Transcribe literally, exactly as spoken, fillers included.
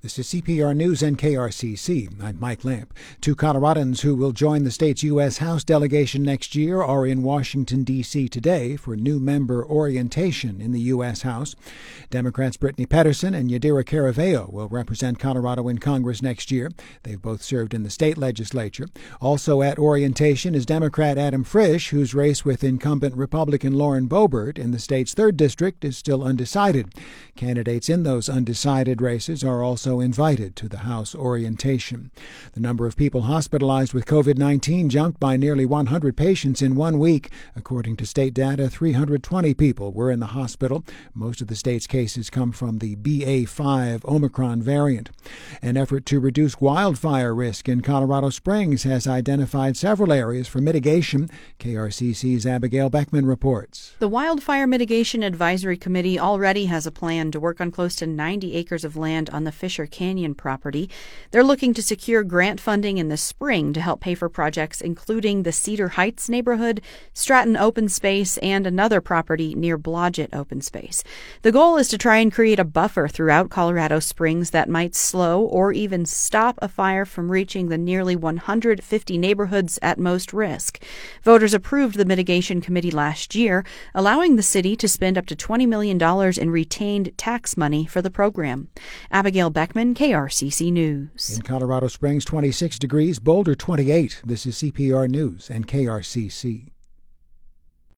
This is C P R News and K R C C. I'm Mike Lamp. Two Coloradans who will join the state's U S House delegation next year are in Washington, D C today for new member orientation in the U S House. Democrats Brittany Pettersen and Yadira Caraveo will represent Colorado in Congress next year. They've both served in the state legislature. Also at orientation is Democrat Adam Frisch, whose race with incumbent Republican Lauren Boebert in the state's third district is still undecided. Candidates in those undecided races are also invited to the House orientation. The number of people hospitalized with covid nineteen jumped by nearly one hundred patients in one week. According to state data, three hundred twenty people were in the hospital. Most of the state's cases come from the B A five Omicron variant. An effort to reduce wildfire risk in Colorado Springs has identified several areas for mitigation. K R C C's Abigail Beckman reports. The Wildfire Mitigation Advisory Committee already has a plan to work on close to ninety acres of land on the Fisher Canyon property. They're looking to secure grant funding in the spring to help pay for projects including the Cedar Heights neighborhood, Stratton Open Space, and another property near Blodgett Open Space. The goal is to try and create a buffer throughout Colorado Springs that might slow or even stop a fire from reaching the nearly one hundred fifty neighborhoods at most risk. Voters approved the mitigation committee last year, allowing the city to spend up to twenty million dollars in retained tax money for the program. Abigail Beckman, K R C C News. In Colorado Springs, twenty-six degrees, Boulder twenty-eight. This is C P R News and K R C C.